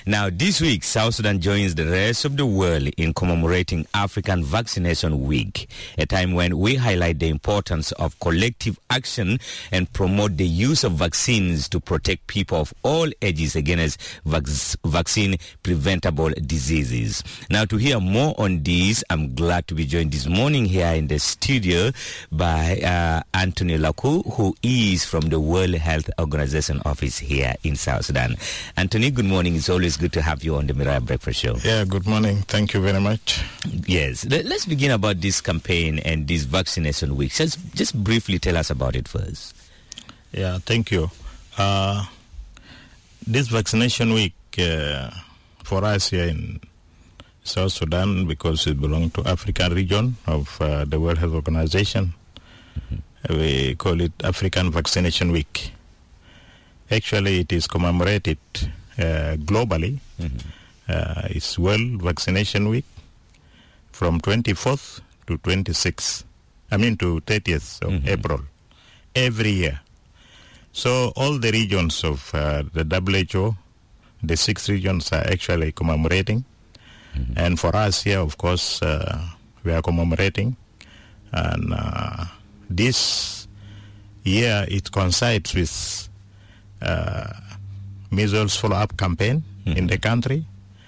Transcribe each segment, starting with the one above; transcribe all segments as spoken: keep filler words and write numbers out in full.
Now, this week, South Sudan joins the rest of the world in commemorating African Vaccination Week, a time when we highlight the importance of collective action and promote the use of vaccines to protect people of all ages against vac- vaccine-preventable diseases. Now, to hear more on this, I'm glad to be joined this morning here in the studio by uh, Anthony Laku, who is from the World Health Organization office here in South Sudan. Anthony, good morning. It's always good to have you on the Miraya Breakfast Show. Yeah, good morning. Thank you very much. Yes. Let's begin about this campaign and this vaccination week. Just, just briefly tell us about it first. Yeah, thank you. Uh, this vaccination week uh, for us here in South Sudan, because it belongs to African region of uh, the World Health Organization, mm-hmm. we call it African Vaccination Week. Actually, it is commemorated uh, globally. Mm-hmm. Uh, it's World Vaccination Week from twenty-fourth to twenty-sixth. I mean to thirtieth of mm-hmm. April every year. So all the regions of uh, the W H O, the six regions are actually commemorating. Mm-hmm. And for us here, of course, uh, we are commemorating. And uh, this year, it coincides with uh, measles follow-up campaign mm-hmm. in the country.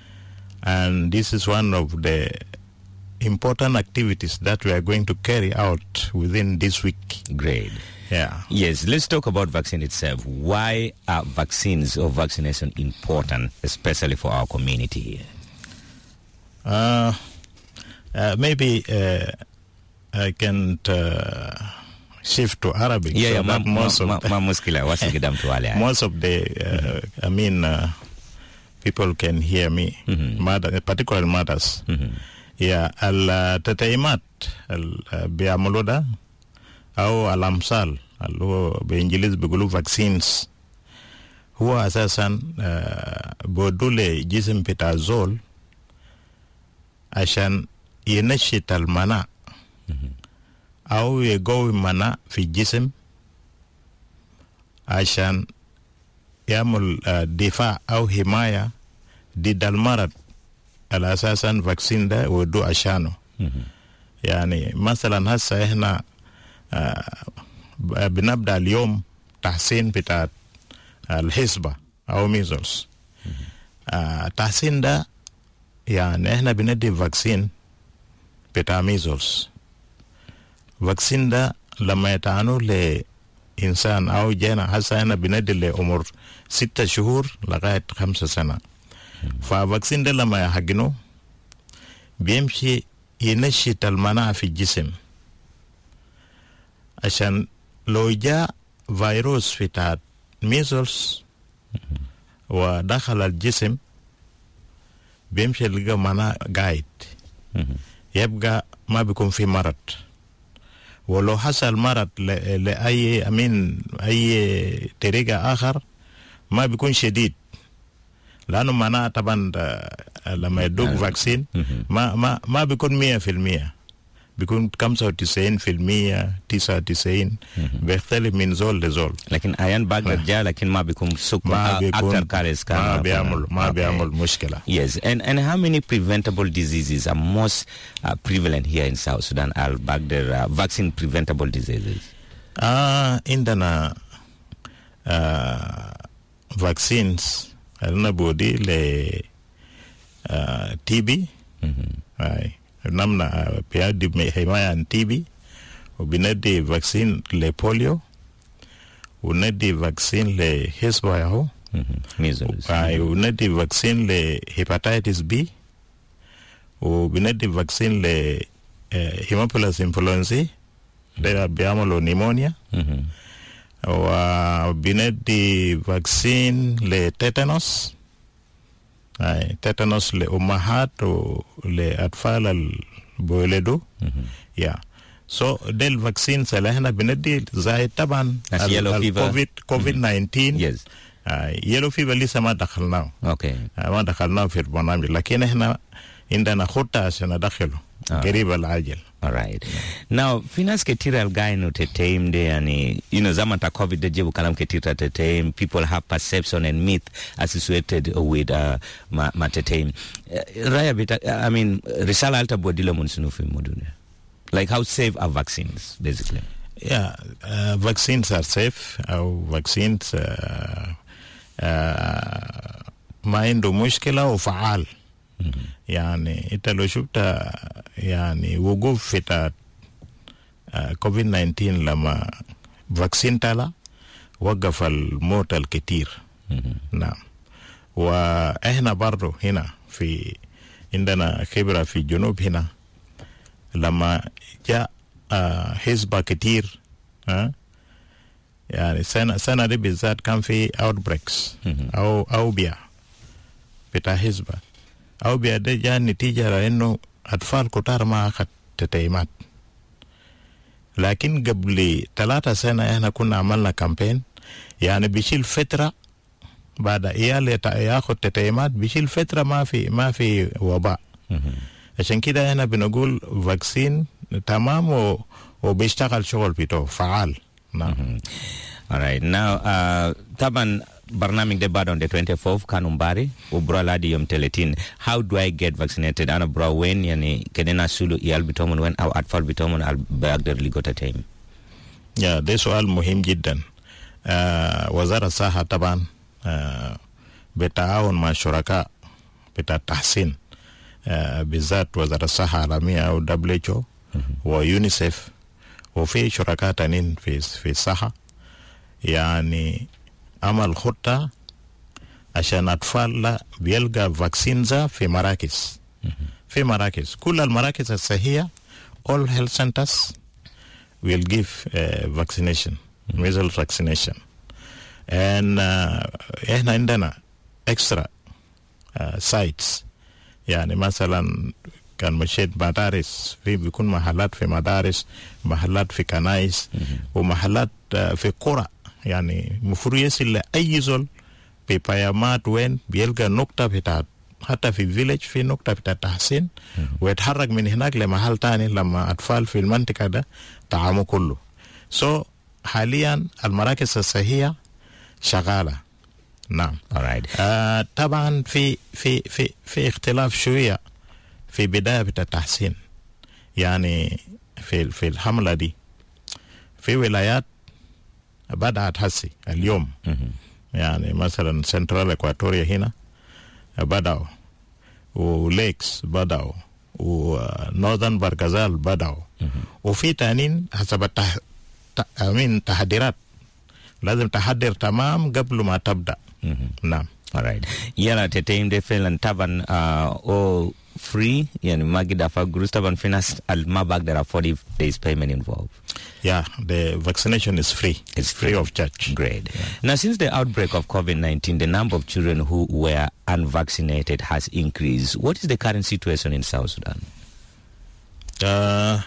And this is one of the important activities that we are going to carry out within this week. Great. Yeah. Yes, let's talk about vaccine itself. Why are vaccines or vaccination important, especially for our community here? Uh, uh, maybe uh, I can uh, shift to Arabic. Yeah, so yeah, that ma, most, ma, of the, ma, ma most of the, uh, mm-hmm. I mean, uh, people can hear me, mm-hmm. mother, particularly mothers. Mm-hmm. Yeah, al-tataimat al-biamuluda أو الأمثال اللي هو بإنجليز بيقولوا vaccines هو أساسا بودوا لجسم بتاع الزول عشان ينشط المناعة أو يقوي المناعة في الجسم عشان يعمل دفاع أو حماية ضد المرض على أساسا فاكسين ده ودوا عشانه. يعني مثلا هسه إحنا آه بنبدأ اليوم تحسين بتاع الحصبة أو ميزلز. آه تحسين ده يعني إحنا بندي فاكسين بتاع ميزلز. فاكسين ده لما يتعنوا لإنسان أو جينا هسا إحنا بندي لعمر ستة شهور لغاية خمسة سنة. ففاكسين ده لما يحقنوا بيمشي ينشط المناعة في الجسم. عشان لو جاء فيروس بتاع ميزلز ودخل الجسم بيمشي يلقى مناعة قاعد يبقى ما بيكون في مرض. ولو حصل مرض لأي أمين أي طريقة آخر ما بيكون شديد لأنه مناعة طبعا لما يدوق فاكسين ما ما ما بيكون مية في المية بيكون خمسة وتسعين في المية تسعة وتسعين بيختلف من زول لزول. لكن أيان باقدر جاء لكن ما بيكون سكر ما بيكون كارثة ما بيعمل ما بيعمل مشكلة. Yes, and and how many preventable diseases are most uh, prevalent here in South Sudan? Al Baghdad uh, vaccine preventable diseases. Ah, عندنا uh, vaccines عندنا بودي ل uh, T B. Right. نمنا بيادي حماية عن تي بي وبندي فاكسين لبوليو وندي فاكسين لحصبة ياهو وندي فاكسين لهيباتيتس بي وبندي فاكسين لهيموبيلس انفلونزي ده بيعملوا نيمونيا وبندي فاكسين لتيتانوس اي تيتانوس لأمهات ولأطفال البولدوا يا سو ده الفاكسين اللي احنا بندي زي طبعا الكوفيد كوفيد تسعة عشر يس يلو فيفر لسه ما دخلناه اوكي ما دخلناه في البرنامج لكن احنا عندنا خطة عشان ندخله قريب العاجل All right. Now, finas ketira guy no tetem de ani, you know, zamanta COVID de jebu kalam ketira tetem. People have perception and myth associated with uh, ma, ma tetem. Uh, Raya bita, I mean, risala alta bodilo monsunufi modune. Like how safe are vaccines, basically? Yeah, uh, vaccines are safe. Our vaccines uh, uh, ما عنده مشكلة وفعال. يعني انت لو شفت يعني وقوف في كوفيد تسعة عشر لما فاكسين طلع وقف الموت الكتير. نعم. واحنا برضو هنا في عندنا خبرة في الجنوب هنا لما جاء حزبة كتير يعني سنة سنة دي بالذات كان في outbreaks أو أوبيا بتاع حزبة أو بيادة جاء نتيجة لأنه أطفال كتار ما أخذ تطعيمات. لكن قبل ثلاثة سنة إحنا كنا عملنا كامبين يعني بيشيل فترة بعد إيال ياخد تطعيمات بيشيل فترة ما في ما في وباء. عشان كده إحنا بنقول فاكسين تمام وبيشتغل شغل بتاعه فعال. نعم. Alright. Now, uh, طبعا برنامج ده بعد on the twenty-fourth كانومباري وبرا لادي يوم ثلاثين. How do I get vaccinated? أنا برا وين يعني كدنا سولو إيال بتومن وين أو أطفال بتومن على بقدر لقطة تيم. يا ده سؤال مهم جدا. uh, وزارة الصحة طبعا uh, بالتعاون مع الشركاء بتاع التحسين uh, بالذات وزارة الصحة العالمية أو دبليو إتش أو ويونيسيف وفي شركاء تانيين في في الصحة يعني عمل خطة عشان أطفال لا بيلقى فاكسينزا في مراكز في مراكز كل المراكز الصحية all health centers will give uh, vaccination measles vaccination and uh, إحنا عندنا extra uh, sites يعني مثلا كان مشيت مدارس في بيكون محلات في مدارس محلات في كنائس ومحلات uh, في قرى يعني مفروض يصل لأي زول ببيامات وين بيلقى نقطة بتاعت حتى في فيليج في نقطة بتاعت تحسين ويتحرك من هناك لمحل تاني لما أطفال في المنطقة ده طعامه كله. so حاليا المراكز الصحية شغالة. نعم. alright. آه طبعا في في في في اختلاف شوية في بداية بتاع التحسين يعني في في الحملة دي في ولايات بدأت هسي اليوم يعني مثلا سنترال اكواتوريا هنا بدأوا وليكس بدأوا ونورثرن برغازال بدأوا وفي تانين حسب التح... من تحضيرات لازم تحضر تمام قبل ما تبدأ. نعم. alright. يلا تتيم دي فعلا طبعا او free يعني ما قد أفا جروس طبعا في ناس ما بقدر afford if there is payment involved. Yeah, the vaccination is free. It's free, free of charge. Great. Yeah. Now, since the outbreak of COVID nineteen, the number of children who were unvaccinated has increased. What is the current situation in South Sudan? Uh,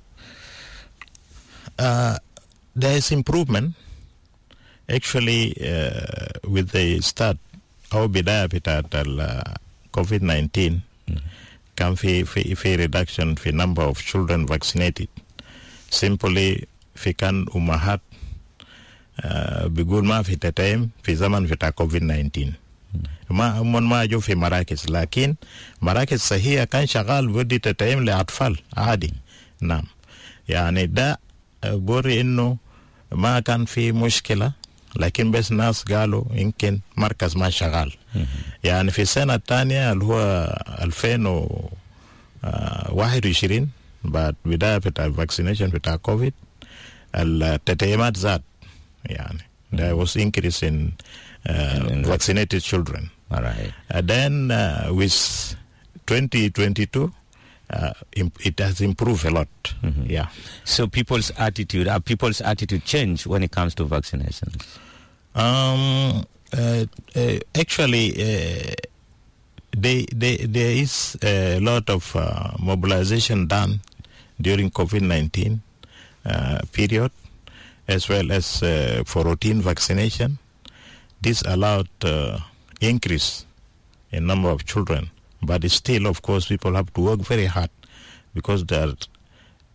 uh, there is improvement. Actually, uh, with the start, our bidaya bita COVID nineteen, can fi fi fi reduction fi number of children vaccinated. Simply في كان أمهات uh, بيقول ما في تتايم في زمن في كوفيد تسعة عشر ما هم ما جو في مراكز لكن مراكز صحية كان شغال بدي تتايم لأطفال عادي. نعم. يعني ده بوري إنه ما كان في مشكلة لكن بس ناس قالوا يمكن مركز ما شغال. يعني في السنة الثانية اللي هو ألفين وواحد وعشرين بعد بداية بتاع الفاكسينيشن بتاع كوفيد التطعيمات زاد يعني there was increase in uh, vaccinated children. All right. And then uh, with twenty twenty-two uh, it has improved a lot. Mm-hmm. Yeah. So people's attitude, are people's attitude change when it comes to vaccinations? Um, uh, uh, actually, uh, they, they, there is a lot of uh, mobilization done during COVID nineteen uh, period, as well as uh, for routine vaccination. This allowed uh, increase in number of children, but still, of course, people have to work very hard because there are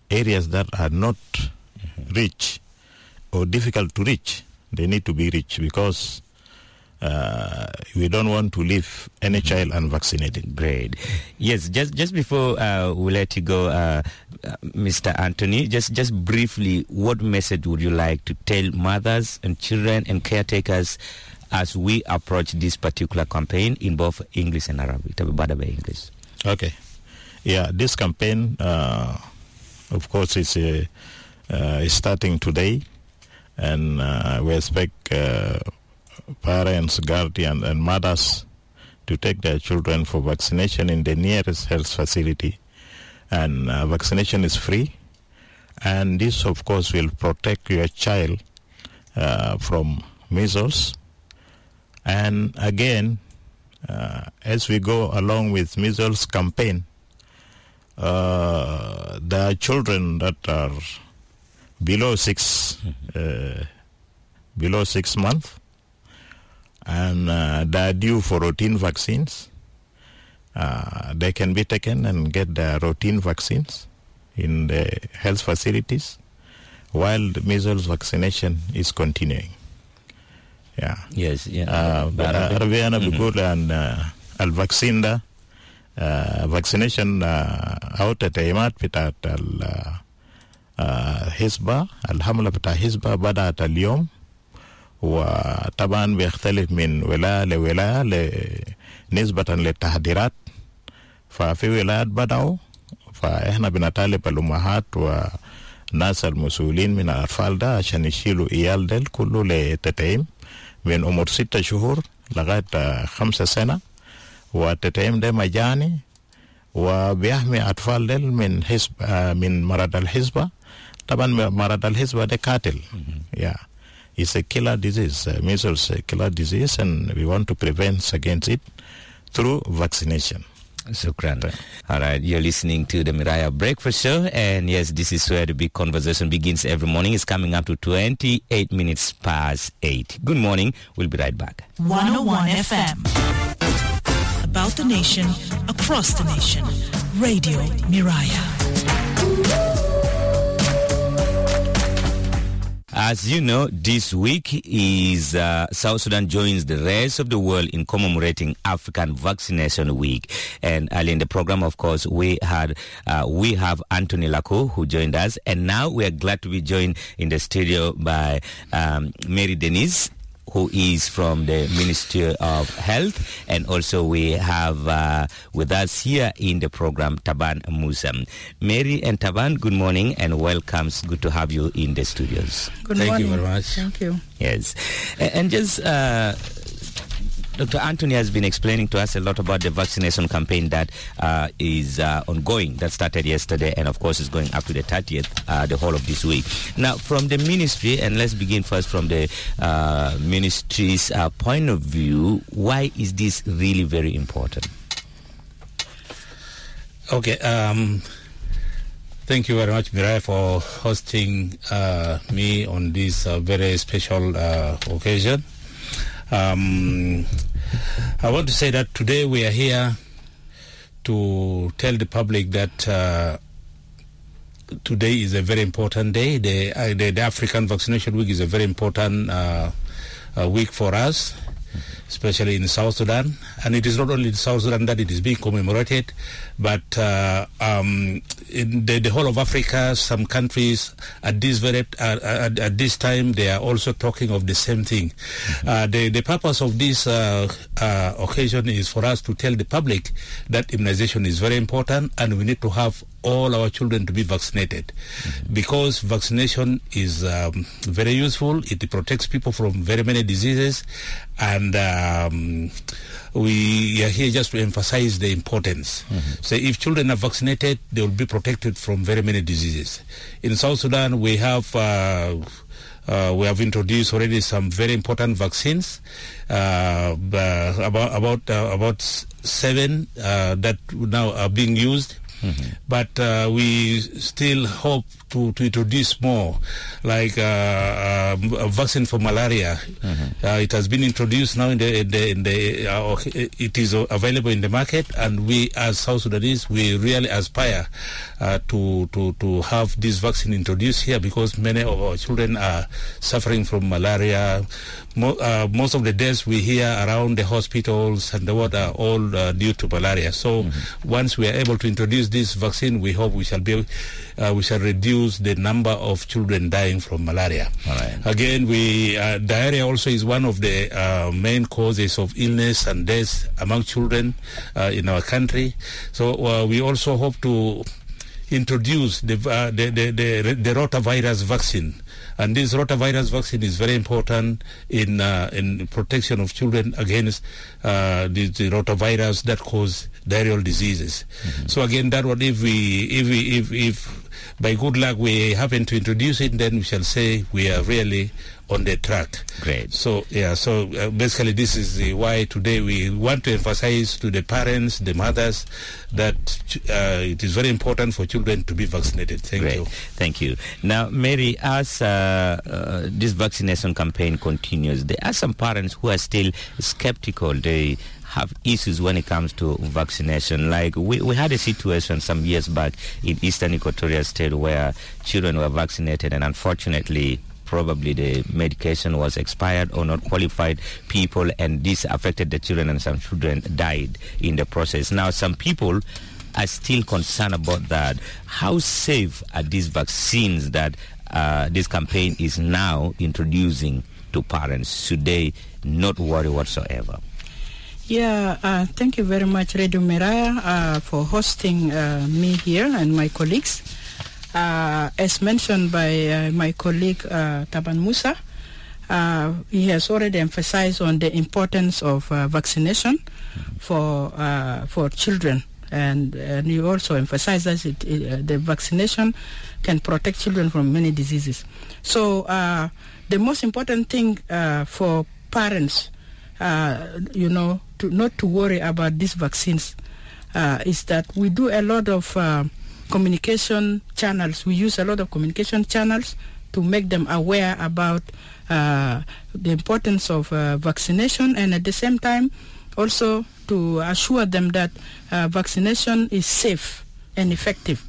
areas that are not mm-hmm. rich or difficult to reach, they need to be reached, because uh, we don't want to leave any child unvaccinated. Great. Yes, just just before uh, we let you go, uh, uh, Mister Anthony, just, just briefly, what message would you like to tell mothers and children and caretakers as we approach this particular campaign in both English and Arabic? Tababada English. Okay. Yeah, this campaign, uh, of course, is, uh, uh, is starting today, and uh, we expect uh, parents, guardians, and mothers to take their children for vaccination in the nearest health facility. And uh, vaccination is free, and this, of course, will protect your child uh, from measles. And again, uh, as we go along with measles campaign, uh, there are children that are below six, uh, below six months, and uh, they are due for routine vaccines. Uh, they can be taken and get their routine vaccines in the health facilities while the measles vaccination is continuing. Yeah. Yes. Yeah. Arabiana bigul and al vaccine da vaccination out at imat pitat al hisba al hamla pita hisba بدأت اليوم وطبعا بيختلف من ولاية لولاية نسبة للتحضيرات. ففي ولايات بدأوا، فإحنا بنطالب الأمهات والناس المسؤولين من الأطفال ده عشان يشيلوا إيال ديل كله لتطعيم من عمر ستة شهور لغاية خمسة سنة، والتطعيم ده مجاني وبيحمي أطفال ديل من حسب من مرض الحصبة. طبعا مرض الحصبة ده قاتل. Yeah. It's a killer disease. Uh, measles is a killer disease, and we want to prevent against it through vaccination. Shukran. All right, you're listening to the Miraya Breakfast Show, and yes, this is where the big conversation begins every morning. It's coming up to twenty-eight minutes past eight. Good morning. We'll be right back. one oh one F M. About the nation, across the nation. Radio Miraya. As you know, this week is uh, South Sudan joins the rest of the world in commemorating African Vaccination Week. And early in the program, of course, we had uh, we have Anthony Lako, who joined us, and now we are glad to be joined in the studio by um, Mary Denise, who is from the Ministry of Health, and also we have uh, with us here in the program Taban Musa. Mary and Taban, good morning and welcome. It's good to have you in the studios. Good Thank morning. you very much. Thank you. Yes. And just uh, Doctor Anthony has been explaining to us a lot about the vaccination campaign that uh, is uh, ongoing, that started yesterday, and of course is going up to the thirtieth, uh, the whole of this week. Now, from the ministry, and let's begin first from the uh, ministry's uh, point of view, why is this really very important? Okay. Um, thank you very much, Mirai, for hosting uh, me on this uh, very special uh, occasion. Um, I want to say that today we are here to tell the public that uh, today is a very important day. The, uh, the, the African Vaccination Week is a very important uh, uh, week for us, especially in South Sudan. And it is not only in South Sudan that it is being commemorated, but uh, um, in the, the whole of Africa, some countries at this very uh, at, at this time they are also talking of the same thing. Mm-hmm. Uh, the the purpose of this uh, uh, occasion is for us to tell the public that immunization is very important, and we need to have all our children to be vaccinated, mm-hmm. because vaccination is um, very useful. It protects people from very many diseases, and um, we are here just to emphasize the importance. Mm-hmm. So if children are vaccinated, they will be protected from very many diseases. In South Sudan, we have uh, uh, we have introduced already some very important vaccines, uh, about about uh, about seven uh, that now are being used. Mm-hmm. But uh, we still hope to, to introduce more, like uh, um, a vaccine for malaria. Mm-hmm. Uh, it has been introduced now in the, in the, in the uh, it is available in the market, and we as South Sudanese, we really aspire uh, to, to, to have this vaccine introduced here, because many of our children are suffering from malaria. Mo- uh, most of the deaths we hear around the hospitals and the what are all uh, due to malaria. So mm-hmm. once we are able to introduce this vaccine, we hope we shall be uh, we shall reduce the number of children dying from malaria. All right. Again, we uh, diarrhea also is one of the uh, main causes of illness and death among children uh, in our country. So uh, we also hope to introduce the, uh, the, the, the, the rotavirus vaccine. And this rotavirus vaccine is very important in uh, in protection of children against uh, the, the rotavirus that cause diarrheal diseases. Mm-hmm. So again, that one, if we, if we, if, if by good luck we happen to introduce it, then we shall say we are really on the track. Great. So yeah, so uh, basically this is the why today we want to emphasize to the parents, the mothers, that uh, it is very important for children to be vaccinated. Thank Great. you. Thank you. Now, Mary, as uh, uh, this vaccination campaign continues, there are some parents who are still skeptical. They have issues when it comes to vaccination. Like we, we had a situation some years back in Eastern Equatoria State where children were vaccinated, and unfortunately probably the medication was expired or not qualified people, and this affected the children, and some children died in the process. Now, some people are still concerned about that. How safe are these vaccines that uh, this campaign is now introducing to parents? Should they not worry whatsoever? Yeah, uh, thank you very much, Radio Miraya, uh, for hosting uh, me here and my colleagues. Uh, as mentioned by uh, my colleague uh, Taban Musa, uh, he has already emphasized on the importance of uh, vaccination for uh, for children, and, and he also emphasizes it, it, uh, the vaccination can protect children from many diseases. So uh, the most important thing uh, for parents, uh, you know, to not to worry about these vaccines uh, is that we do a lot of uh, communication channels. We use a lot of communication channels to make them aware about uh, the importance of uh, vaccination, and at the same time also to assure them that uh, vaccination is safe and effective.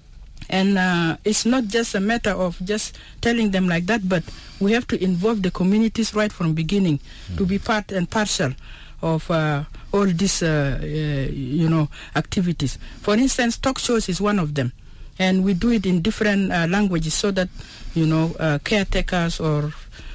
And uh, it's not just a matter of just telling them like that, but we have to involve the communities right from beginning mm. to be part and parcel of uh, all these, uh, uh, you know, activities. For instance, talk shows is one of them, and we do it in different uh, languages so that, you know, uh, caretakers or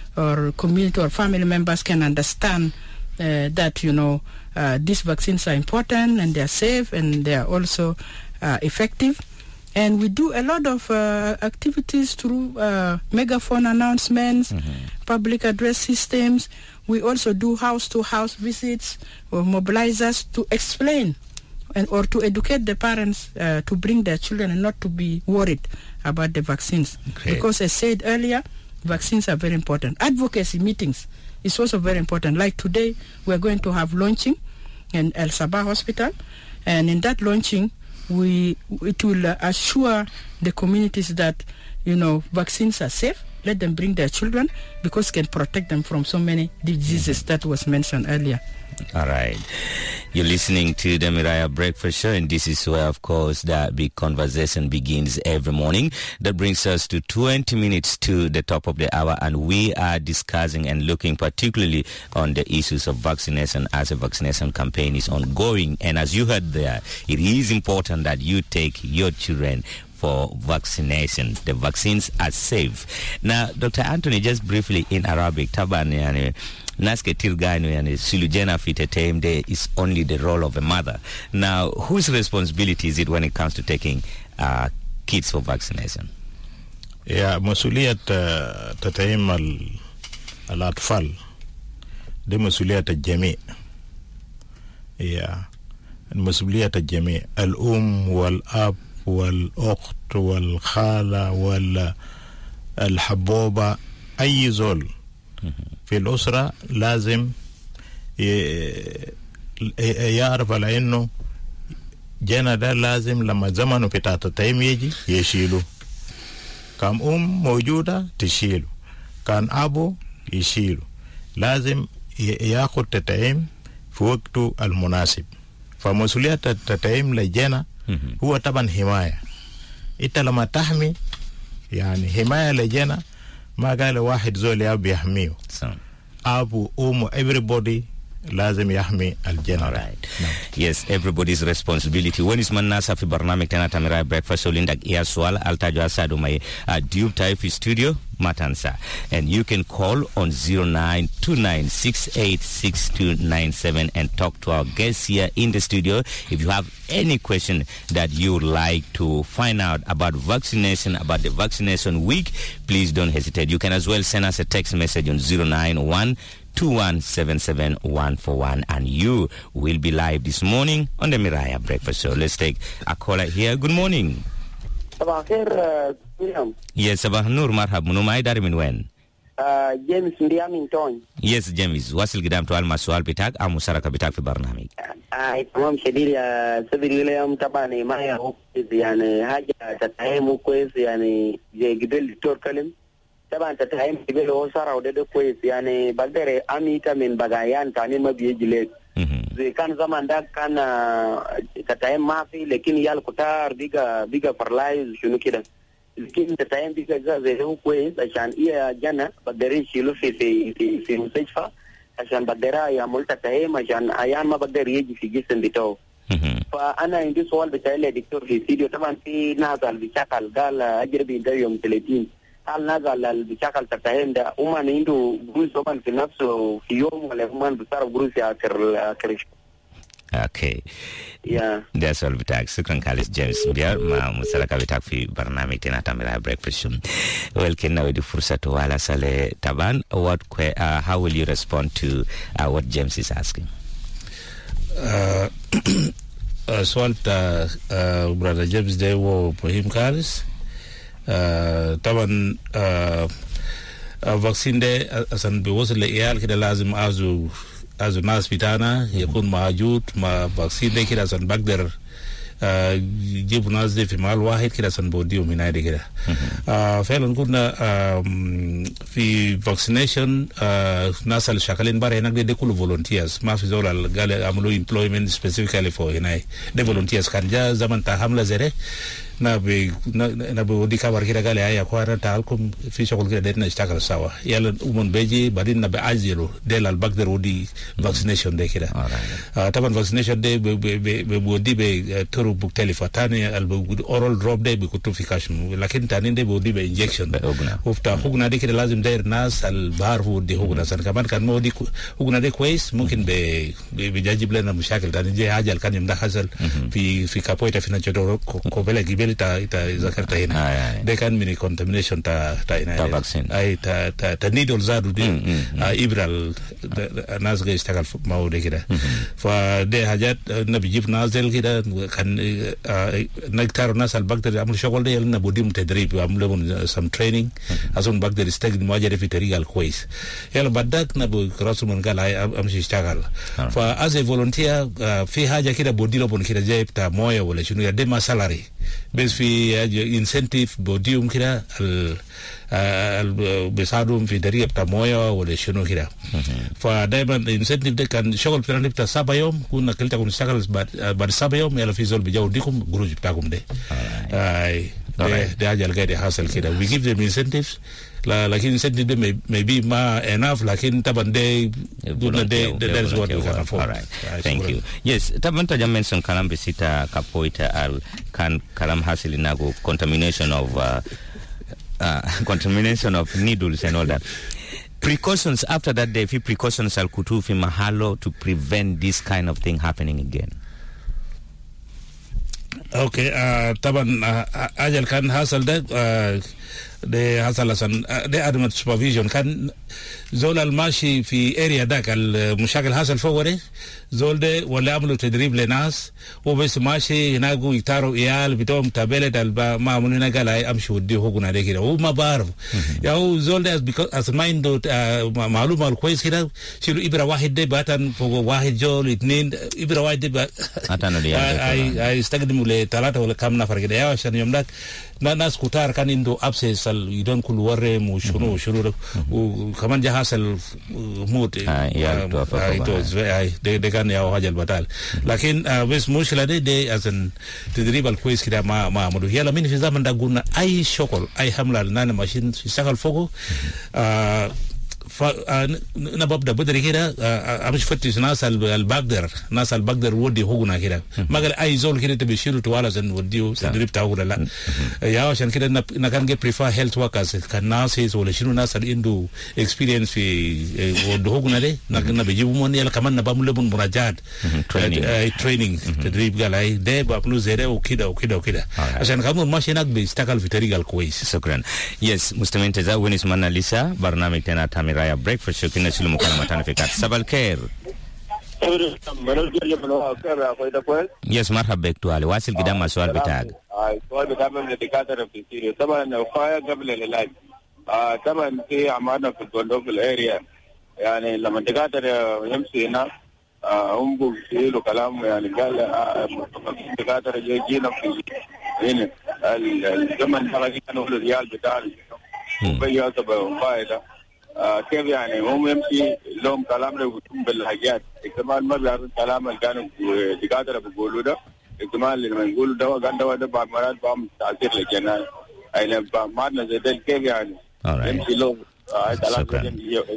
or community or family members can understand uh, that, you know, uh, these vaccines are important and they are safe and they are also uh, effective. And we do a lot of uh, activities through uh, megaphone announcements, mm-hmm. public address systems. We also do house-to-house visits or mobilizers to explain and or to educate the parents uh, to bring their children and not to be worried about the vaccines. Okay. Because as said earlier, vaccines are very important. Advocacy meetings is also very important. Like today, we're going to have launching in El Sabah Hospital, and in that launching, we it will uh, assure the communities that, you know, vaccines are safe. Let them bring their children because it can protect them from so many diseases mm-hmm. that was mentioned earlier. All right. You're listening to the Miraya Breakfast Show, and this is where, of course, that big conversation begins every morning. That brings us to twenty minutes to the top of the hour, and we are discussing and looking particularly on the issues of vaccination as a vaccination campaign is ongoing. And as you heard there, it is important that you take your children for vaccination. The vaccines are safe. Now, Doctor Anthony, just briefly in Arabic, Taban yani naske tilgano yani sulujena fitetemde is only the role of a mother. Now, whose responsibility is it when it comes to taking uh, kids for vaccination? Yeah, مسؤولية تتعيم الأطفال دي مسؤولية الجميع. Yeah, مسؤولية الجميع، الأم والأب والأخت والخالة والحبوبة، أي زول في الأسرة لازم يعرف على إنه jana da lazim lama zamanu pitata taim yeji yeshilu kam um موجودة تشيله كان أبو يشيله لازم ياخد تطعيم في وقته المناسب فمسؤولية التطعيم لجنة هو طبعا حماية إنت لما تحمي يعني حماية لجنة ما قال واحد زول يا بيحميه أبو أم everybody لازم يحمي الجنة. Right. No. Yes, everybody's responsibility. When is manasa fi barnamij tena Tamirai breakfast so linda iya swal altajo asadu my uh, Dube Taifi studio Matansa, and you can call on zero nine two nine six eight six two nine seven and talk to our guests here in the studio. If you have any question that you would like to find out about vaccination, about the vaccination week, please don't hesitate. You can as well send us a text message on zero nine one two one seven seven one four one, and you will be live this morning on the Miraya Breakfast Show. Let's take a caller here. Good morning. Sabah khair, William. Yes, Sabah Nur Marhab. Munumai dari min wen? Uh, James Ndiamin Ton. Yes, James. Wasil gidam to alma sual bitak au musaraka bitak fi barnamij. Ah, tamam shadid ya sabir William tabani ma ya yani haja tataimu kwez yani je gidel tor kalim. Taban tataimu gidel ho sara ode kwez yani bagdere amita min bagayan tanin mabiye jile. Zai kan zaman da kana tataimu mafi lakini yal kutar biga biga fertilize shunu kidan. لكن تتعين بك زي هو كويس عشان إيه جنة بقدرين يشيلوا في في في في مستشفى عشان بقدرها يعمل تتعين عشان أيام ما بقدر يجي في جسم بتاعه. فأنا عندي سؤال بتاعي للدكتور في فيديو طبعا في نازل بشكل قال أجربي ده يوم ثلاثين هل نازل بشكل تتعين ده وما عنده جروس طبعا في نفسه في يوم ولا هم بيصير جروس آخر آخر. Okay. Yeah. That's all bitak. Sukran Kalis James Biar ma musaraka bitak fi barnamij tena Tamirai breakfast show. Well, kena wedi fursa to wala sale taban. What uh, how will you respond to uh, what James is asking? Uh, uh, soal ta uh, brother James de wo pohim Kalis. Uh, taban uh, uh, vaccine de asan bi wasle iyal kida lazim azu azu nas bitana yakun موجود مع vaccine ده كده عشان بقدر يجيب ناس دي في مال واحد كده عشان بوديهم هنا دي كده. فعلا كنا في vaccination ناس اللي شغالين برا هناك دي كله volunteers ما في زول اللي قال عملوا employment specifically for هنا دي volunteers كان جا زمن تحمل زره na be na na be odi kabar kira gale aya kwara ta alkum fi shakol kira det na istakal sawa yalla umon beji badin na be ajiro del al bagder odi vaccination de kira uh, taban vaccination de be be be odi be uh, toru buk telefatani al oral drop de be kutufication lakin tani de be odi be injection ufta hugna de kira lazim dair nas al bar hu de hugna san kaman kan mo odi hugna de kwais mumkin be be jajib lana mushakil tani je hajal kan yamda hasal fi fi kapoita fina chodo ko bela gibel ita ita zakarta hina they can mini contamination ta ta ina ai ta ta ta needle zadu de ibral nas ga istagal mau de kida fa de hajat nabi jib nazel kida kan naktar nas al bagdad amul shogol de na bodim tadrib amul some training azon bagdad istag mo ajere fi tariqa al kwais yalla badak na bu rasulun gal ay amshi istagal fa as a volunteer fi haja kida bodilo bon kida jayta moya wala shunu ya de ma salary bes في incentive بوديوم كده ال بيساعدهم في طريقه بتاع مويه ولا شنو كده فدايما الانسنتيف ده كان شغل بتاعنا بتاع سبعة يوم كنا كلتا كنا نشتغل بعد سبعة يوم يلا في زول بيجاوديكم جروج بتاعكم ده اي ده حاجه القاعده حاصل كده we give them incentives لا لكن incentive ده maybe ما enough لكن طبعا ده ده ده is what we can afford. All right. Thank you. Yes, taban ta jam mention kalam besita kapoita al kan kalam hasil inago contamination of uh, uh, contamination of needles and all that. Precautions after that day, fi precautions al kutu fi mahalo to prevent this kind of thing happening again. Okay, uh, taban uh, ajal kan hasal da uh, de حصل عشان ده عدم supervision كان زول الماشي في اريا ذاك المشاكل حصل فوق ده زول ده ولا عملوا تدريب لناس وبس ماشي هناك يختاروا عيال بتوعهم تابلت ما عملوا قال هاي امشي وديه هوكنا ده كده هو ما بعرف يا هو زول ده as ما عنده معلومه كويس كده شيلوا ابره واحد ده باتن فوق واحد جول اثنين ابره واحد ده اي يستخدموا لثلاثه ولا كم نفر كده عشان يوم ذاك ناس كتار كان عنده ابسس يدون كل ورم وشنو وشنو وكمان جه حصل موت ده ده كان يا حاجه البطال لكن بس مشكله دي دي اذن تدريب الكويس كده ما ما عملوا يلا مين في زمن ده قلنا اي شغل اي حمله لنا ماشين يشتغل فوقه فانا ببدا بدري كده امشي فتش ناس البقدر ناس البقدر ودي هونا كده ما قال اي زول كده تبشيروا طوال زن وديه تدريب تاعه لا يا عشان كده انا كان جي بريفير هيلث وركرز كان ناس ولا شنو ناس اللي عنده اكسبيرينس في ودي هونا دي انا بجيبهم من يلا كمان بعمل لهم مراجعات تريننج تدريب قال اي ده بعملوا زي ده وكده وكده وكده عشان كمان ماشي هناك بيشتغل في طريقه كويس. شكرا. يس مستمعين تزاوين اسمنا لسا برنامج تنا تاميرا breakfast shukina silu mukana matana fikat sabal khair. Yes marhaba bek tuale wasil gida maswal bitag سؤال بتعمل للدكاتره في سيريا طبعا وقايه قبل العلاج طبعا في عملنا في الجندوب الاريا يعني لما الدكاتره يمشي هنا هم بيقولوا كلام يعني قال الدكاتره يجينا في هنا الزمن ده كانوا الريال بتاع وبيا تبع وقايه كيف يعني هم يمشي لهم كلام لهم بالحاجات احتمال ما بيعرفوا الكلام اللي كانوا الدكاتره بيقولوا ده احتمال لما يقولوا دواء كان دواء ده بعد مرات بعمل تاثير للجنان يعني بعدنا زي ده كيف يعني يمشي لهم شكرا.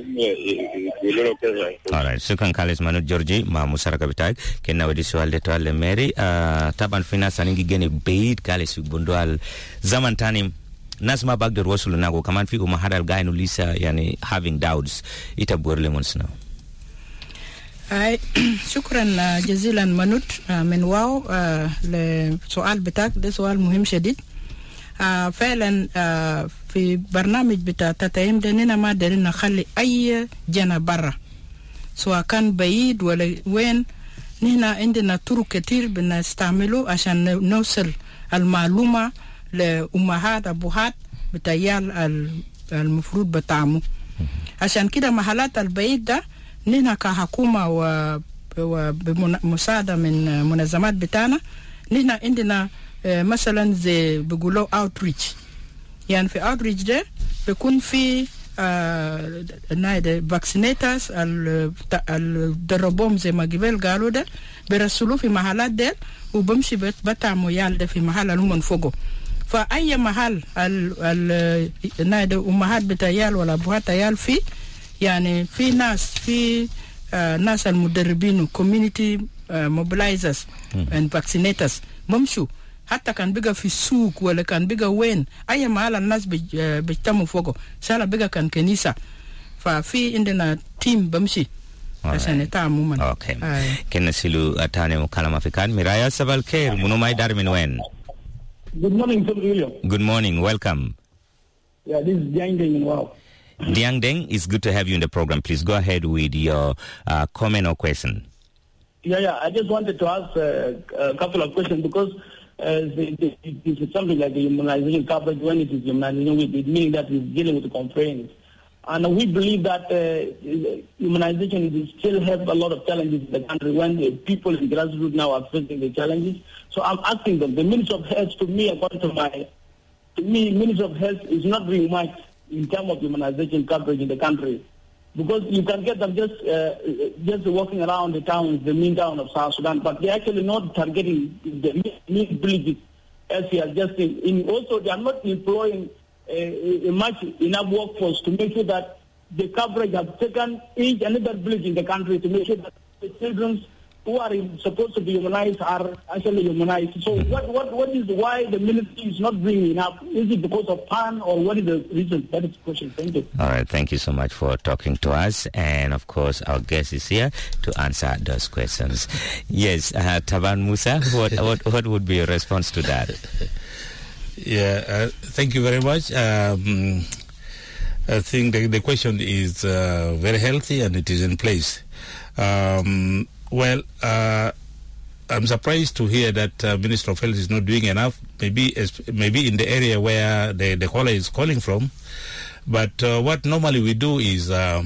Alright, shukran Kalis Manu Georgie ma musaraka bitag kenna wadi swal de to al meri taban fina saningi gene beid Kalis bundwal zaman tanim nasma bagder wasulu nago kaman fi umma hadal gainu lisa yani having doubts ita borle monsna اي شكرا جزيلا منوت من واو لسؤال بتاعك ده سؤال مهم شديد فعلا في برنامج بتاع تتايم ده ننا ما دارين نخلي اي جنة برا سواء كان بعيد ولا وين نحن عندنا طرق كتير بنستعمله عشان نوصل المعلومة لأمهات أبوهات بتايال المفروض بتعمو عشان كده محلات البعيد ده نحن كحكومة وبمساعدة من منظمات بتاعنا نحن عندنا مثلا زي بيقولوا outreach يعني في outreach ده بيكون في نايد vaccinators الدربهم زي ما قبل قالوا ده بيرسلوا في محلات ده وبمشي بتعمو يال ده في محل اللي فوقه فأي محل ال نايد أمهات بتايال ولا أبوات تايال في يعني في ناس في آه ناس المدربين community آه mobilizers and vaccinators ممشوا حتى كان بيجا في السوق ولا كان بيجا وين أي محل الناس بيجتمعوا فوقه سالا بيجا كان كنيسة ففي عندنا تيم بمشي عشان يتعاملوا من اوكي كنا سيلو اتاني مكالمة في كان مرايا سبال كير منو ما يدار من وين. Good morning, Sir William. Good morning, welcome. Yeah, this is Diang Deng in Wow. Diang Deng, it's good to have you in the program. Please go ahead with your uh, comment or question. Yeah, yeah, I just wanted to ask uh, a couple of questions because uh, it is something like the immunization coverage when it is immunization week, it means that it's dealing with the complaints. And we believe that uh, immunization will still have a lot of challenges in the country when the people in grassroots now are facing the challenges. So I'm asking them, the Minister of Health, to me, according to my, to me, Minister of Health is not doing much in terms of immunization coverage in the country. Because you can get them just uh, just walking around the towns, the main town of South Sudan, but they're actually not targeting the main villages as we are just in. in also, they are not employing a, a much enough workforce to make sure that the coverage has taken each and every village in the country to make sure that the children who are supposed to be immunized are actually immunized. So what, what, what is why the ministry is not doing enough? Is it because of pan or what is the reason? That is the question. Thank you. All right. Thank you so much for talking to us. And of course, our guest is here to answer those questions. Yes, uh, Taban Musa, what, what, what would be your response to that? Yeah, uh, thank you very much. Um, I think the, the question is uh, very healthy and it is in place. Um, well, uh, I'm surprised to hear that uh, Minister of Health is not doing enough. Maybe maybe in the area where the, the caller is calling from. But uh, what normally we do is uh,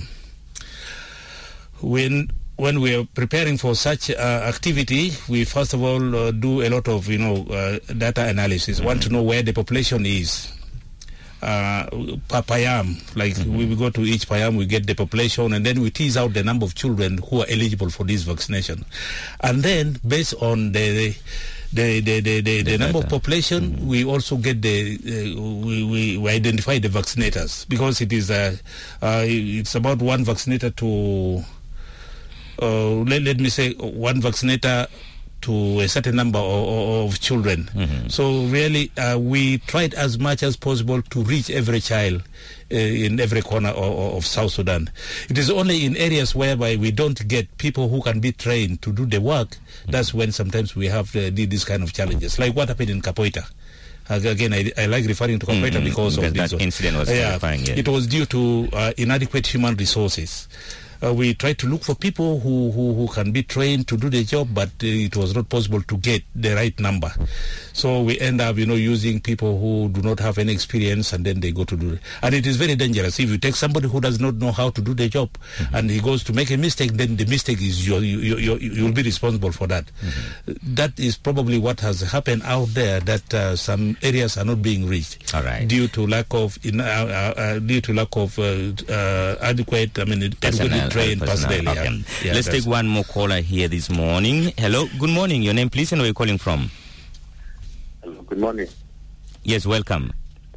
when when we are preparing for such uh, activity, we first of all uh, do a lot of you know uh, data analysis. Mm-hmm. Want to know where the population is. Uh, per Payam, like mm-hmm. we, we go to each Payam, we get the population, and then we tease out the number of children who are eligible for this vaccination, and then based on the the the the, the, the number of population, mm-hmm. we also get the uh, we, we we identify the vaccinators, because it is uh, uh, it's about one vaccinator to uh, let, let me say one vaccinator to a certain number of, of children. Mm-hmm. So really, uh, we tried as much as possible to reach every child uh, in every corner of, of South Sudan. It is only in areas whereby we don't get people who can be trained to do the work, mm-hmm. that's when sometimes we have uh, these kind of challenges, like what happened in Kapoita. Uh, again, I, I like referring to Kapoita mm-hmm. because, because of this that incident was yeah, terrifying. Yeah. It was due to uh, inadequate human resources. Uh, we tried to look for people who, who, who can be trained to do the job, but uh, it was not possible to get the right number. So we end up, you know, using people who do not have any experience, and then they go to do it. And it is very dangerous. If you take somebody who does not know how to do the job, mm-hmm. and he goes to make a mistake, then the mistake is your, you, you, you, you'll be responsible for that. Mm-hmm. That is probably what has happened out there, that uh, some areas are not being reached. All right. Due to lack of, in, uh, uh, uh, due to lack of uh, uh, adequate, I mean, adequately trained personnel. Okay. Yeah. Yeah, let's take one more caller here this morning. Hello, good morning. Your name, please, and where are you calling from? Hello, good morning. Yes, welcome.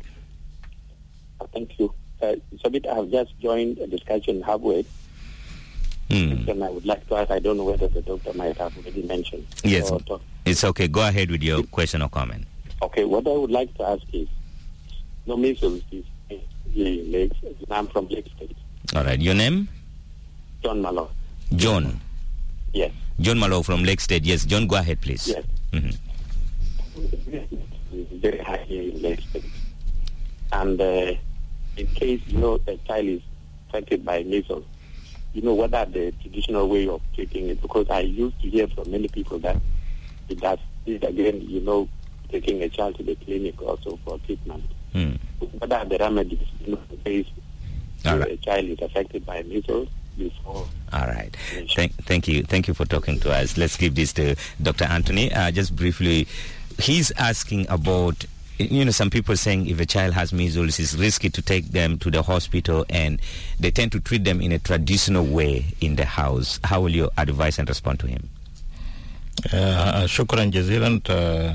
Thank you. Uh, Sabit, I have just joined a discussion halfway. Mm. And I would like to ask, I don't know whether the doctor might have already mentioned. Yes, it's okay. Go ahead with your question or comment. Okay, what I would like to ask is, no measles is in Lakes, I'm from Lake State. All right, your name? John Malo. John? Yes. John Malo from Lake State. Yes, John, go ahead, please. Yes. Mm-hmm. Very high here in Lake State. And uh, in case, you know, a child is affected by measles, you know, what are the traditional way of treating it? Because I used to hear from many people that it does, it again, you know, taking a child to the clinic also for treatment. Mm. What are the remedies, you know, in case right. a child is affected by measles? Before. All right. Thank, thank you. Thank you for talking to us. Let's give this to Doctor Anthony. Uh, just briefly, he's asking about, you know, some people saying if a child has measles, it's risky to take them to the hospital, and they tend to treat them in a traditional way in the house. How will you advise and respond to him? Uh, shukran jazilan uh,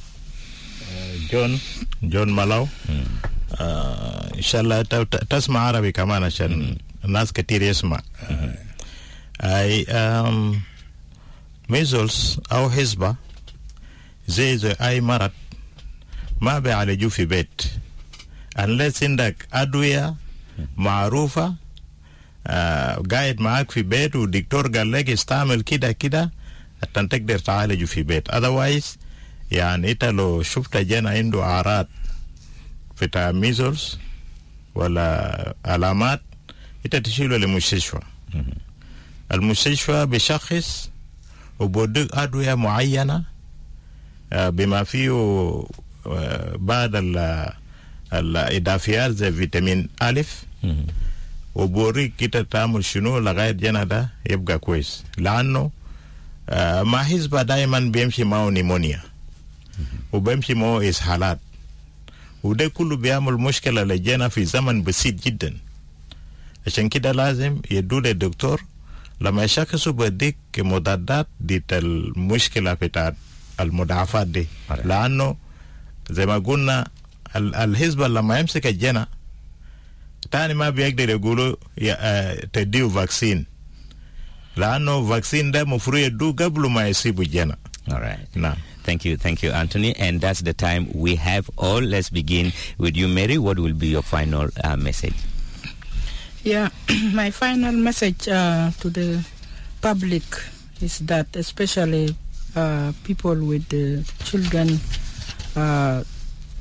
John John Malau. Mm. Uh, inshallah tasma Arabi kaman ashan الناس كتير يسمع. اي um, measles او حصبة زي زي اي مرض ما بيعالجوه في بيت unless عندك ادوية معروفة uh, قاعد معاك في بيت ودكتور قال لك استعمل كده كده عشان تقدر تعالجه في بيت. otherwise يعني انت لو شفت جنا عنده اعراض بتاع measles ولا علامات انت تشيله للمستشفى. المستشفى بشخص وبودك ادويه معينه بما فيه بعض الاضافيات زي فيتامين الف وبوريك كده تعمل شنو لغايه جنا ده يبقى كويس، لانه ما حسبه دائما بيمشي معه نيمونيا وبيمشي معه اسهالات، وده كله بيعمل مشكله لجنا في زمن بسيط جدا. عشان كده لازم يدوا للدكتور لما يشخصوا بديك مضادات دي المشكله بتاعت المضاعفات دي، لانه زي ما قلنا الحزب لما يمسك الجنة تاني ما بيقدر يقولوا تديو فاكسين، لانه فاكسين ده مفروض يدوه قبل ما يصيبوا الجنة. All right. نعم. Thank you, thank you, Anthony. And that's the time we have all. Let's begin with you, Mary. What will be your final uh, message? Yeah, my final message uh, to the public is that, especially uh, people with the children uh,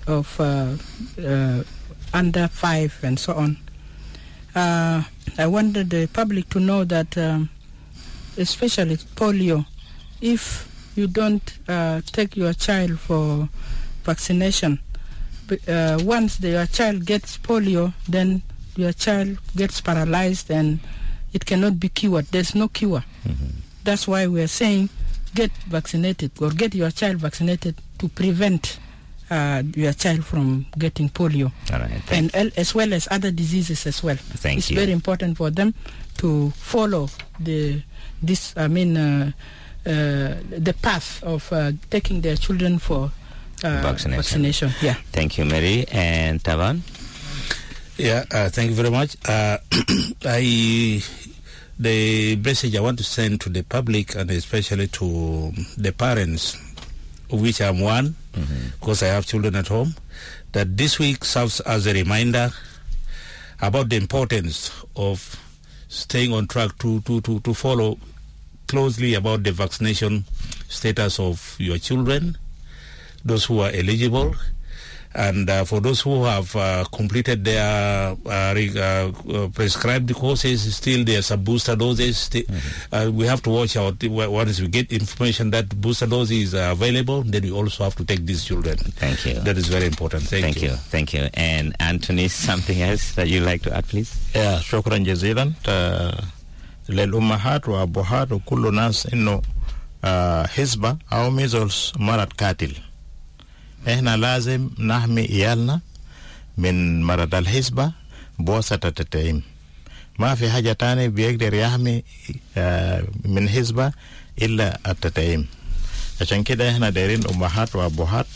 of uh, uh, under five and so on. Uh, I wanted the public to know that, um, especially polio, if you don't uh, take your child for vaccination, uh, once the, your child gets polio, then your child gets paralyzed and it cannot be cured. There's no cure. Mm-hmm. That's why we're saying get vaccinated or get your child vaccinated to prevent uh, your child from getting polio. All right, and uh, as well as other diseases as well. Thank it's you. very important for them to follow the this, I mean, uh, uh, the path of uh, taking their children for uh, vaccination. vaccination. Yeah. Thank you, Mary. And Taban? Yeah, uh, thank you very much. Uh, I, the message I want to send to the public and especially to the parents, of which I'm one, mm-hmm. because I have children at home, that this week serves as a reminder about the importance of staying on track to, to, to, to follow closely about the vaccination status of your children, those who are eligible, and uh, for those who have uh, completed their uh, re- uh, uh, prescribed courses, still there's some booster doses. Sti- mm-hmm. uh, we have to watch out. Once we get information that booster dose is uh, available, then we also have to take these children. Thank you. That is very important. Thank, Thank you. you. Thank you. And Anthony, something else that you'd like to add, please? Yeah, shukran jazilan. للأمهات وأبوهات وكل ناس إنه حزبة أو ميزلز مرض قاتل. إحنا لازم نحمي إيالنا من مرض الحزبة بواسطة التطعيم. ما في حاجة تانية بيقدر يحمي من حزبة إلا التطعيم. عشان كده إحنا دايرين أمهات وأبوهات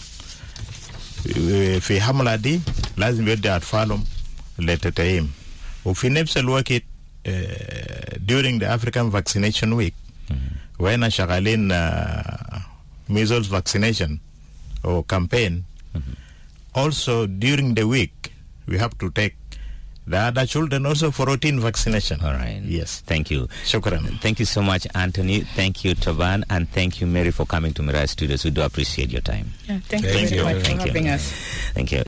في حملة دي لازم يدي أطفالهم للتطعيم. وفي نفس الوقت Uh, during the African Vaccination Week, mm-hmm. when شغالين uh, measles vaccination or campaign, mm-hmm. also during the week we have to take the other children also for routine vaccination. All right. Yes. Thank you. Shukran. Thank you so much, Anthony. Thank you, Taban, and thank you, Mary, for coming to Mirai Studios. We do appreciate your time. Yeah, thank, thank you very you. much thank for you. having us. Thank you.